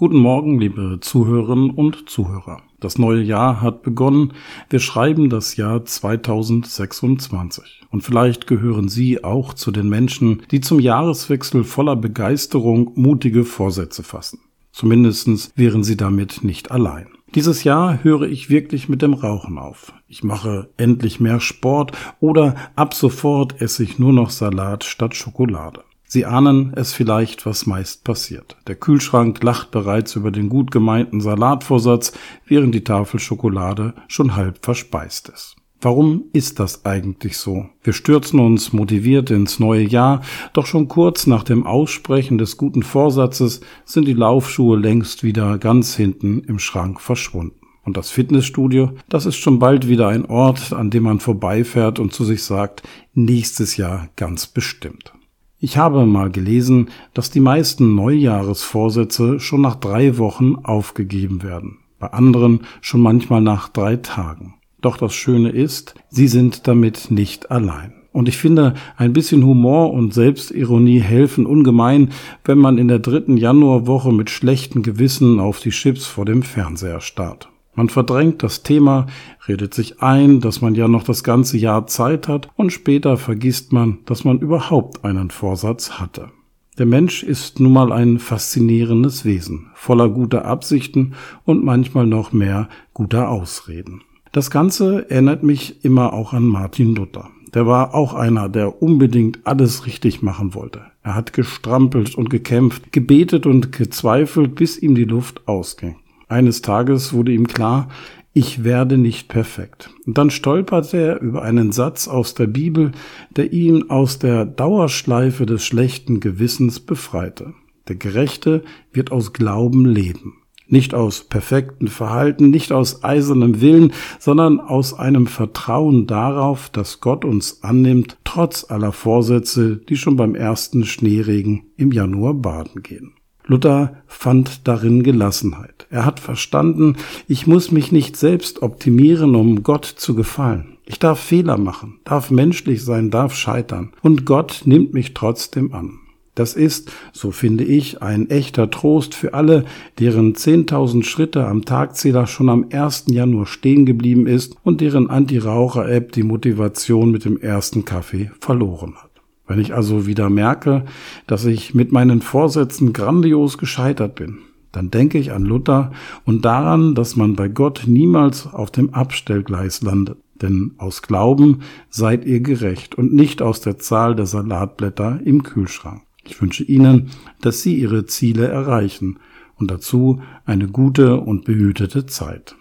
Guten Morgen, liebe Zuhörerinnen und Zuhörer. Das neue Jahr hat begonnen. Wir schreiben das Jahr 2026. Und vielleicht gehören Sie auch zu den Menschen, die zum Jahreswechsel voller Begeisterung mutige Vorsätze fassen. Zumindest wären Sie damit nicht allein. Dieses Jahr höre ich wirklich mit dem Rauchen auf. Ich mache endlich mehr Sport oder ab sofort esse ich nur noch Salat statt Schokolade. Sie ahnen es vielleicht, was meist passiert. Der Kühlschrank lacht bereits über den gut gemeinten Salatvorsatz, während die Tafel Schokolade schon halb verspeist ist. Warum ist das eigentlich so? Wir stürzen uns motiviert ins neue Jahr, doch schon kurz nach dem Aussprechen des guten Vorsatzes sind die Laufschuhe längst wieder ganz hinten im Schrank verschwunden. Und das Fitnessstudio, das ist schon bald wieder ein Ort, an dem man vorbeifährt und zu sich sagt, nächstes Jahr ganz bestimmt. Ich habe mal gelesen, dass die meisten Neujahresvorsätze schon nach 3 Wochen aufgegeben werden, bei anderen schon manchmal nach 3 Tagen. Doch das Schöne ist, sie sind damit nicht allein. Und ich finde, ein bisschen Humor und Selbstironie helfen ungemein, wenn man in der 3. Januarwoche mit schlechtem Gewissen auf die Chips vor dem Fernseher starrt. Man verdrängt das Thema, redet sich ein, dass man ja noch das ganze Jahr Zeit hat und später vergisst man, dass man überhaupt einen Vorsatz hatte. Der Mensch ist nun mal ein faszinierendes Wesen, voller guter Absichten und manchmal noch mehr guter Ausreden. Das Ganze erinnert mich immer auch an Martin Luther. Der war auch einer, der unbedingt alles richtig machen wollte. Er hat gestrampelt und gekämpft, gebetet und gezweifelt, bis ihm die Luft ausging. Eines Tages wurde ihm klar, ich werde nicht perfekt. Und dann stolperte er über einen Satz aus der Bibel, der ihn aus der Dauerschleife des schlechten Gewissens befreite. Der Gerechte wird aus Glauben leben. Nicht aus perfektem Verhalten, nicht aus eisernem Willen, sondern aus einem Vertrauen darauf, dass Gott uns annimmt, trotz aller Vorsätze, die schon beim ersten Schneeregen im Januar baden gehen. Luther fand darin Gelassenheit. Er hat verstanden, ich muss mich nicht selbst optimieren, um Gott zu gefallen. Ich darf Fehler machen, darf menschlich sein, darf scheitern. Und Gott nimmt mich trotzdem an. Das ist, so finde ich, ein echter Trost für alle, deren 10.000 Schritte am Tagzähler schon am 1. Januar stehen geblieben ist und deren Anti-Raucher-App die Motivation mit dem ersten Kaffee verloren hat. Wenn ich also wieder merke, dass ich mit meinen Vorsätzen grandios gescheitert bin, dann denke ich an Luther und daran, dass man bei Gott niemals auf dem Abstellgleis landet. Denn aus Glauben seid ihr gerecht und nicht aus der Zahl der Salatblätter im Kühlschrank. Ich wünsche Ihnen, dass Sie Ihre Ziele erreichen und dazu eine gute und behütete Zeit.